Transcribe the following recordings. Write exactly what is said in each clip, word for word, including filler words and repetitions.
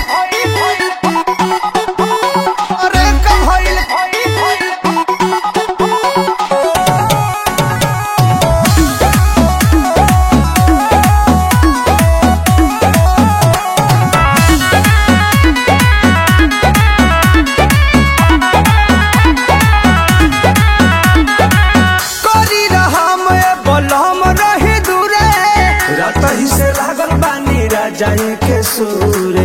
जाए के सूरे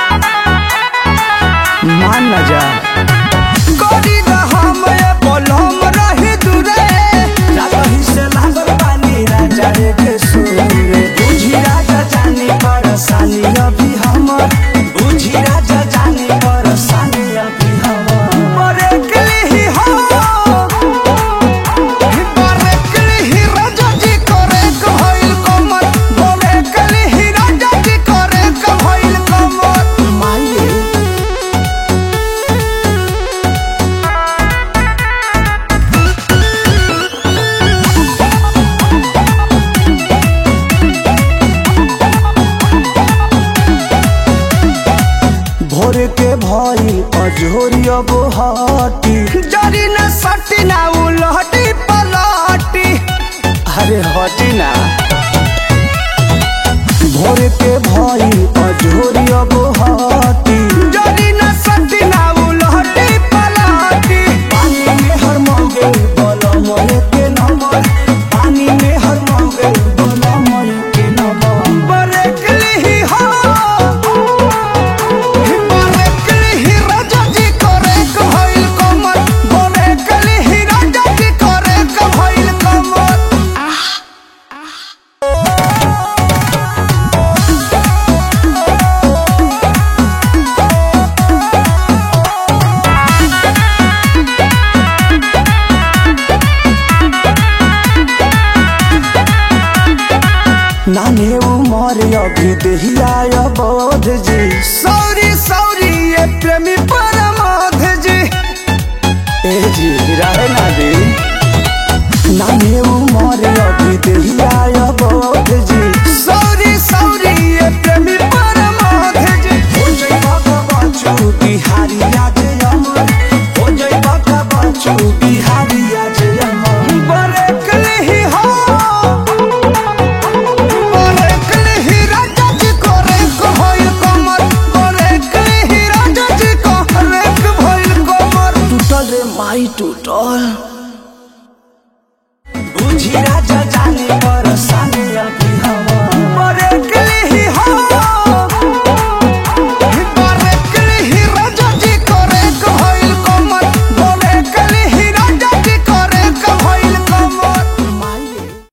मान न जा कोरी हम बोलम रही दूरे रातही से लागल पानी ना जाए के सूरे बुझी राजा जानी परेशानी अभी हमर बुझी राजा जानी परेशानी अभी हमर मरे के ही हो मरे के ही राजा जी करे कहल कमर मरे के ही राजा जी करे कहल कमर माये भोर के भई अजोरी अब हटी जरी न सटी ना उलहटी पलटी अरे हटी ना भोर के भई अजोरी अब हटी जरी न सटी ना उलहटी पलटी पानी में हर मौगे बोलो मोरे के नंबर पानी में हर मौगे बोलो मोरे के नंबर बरे के ही हो नाने उमर अभी दहिया बोध जी सौरी सौरी ये प्रेमी परमाध जी ए जी रहे ना दे नाने उमर अभी दहिया बोध जी।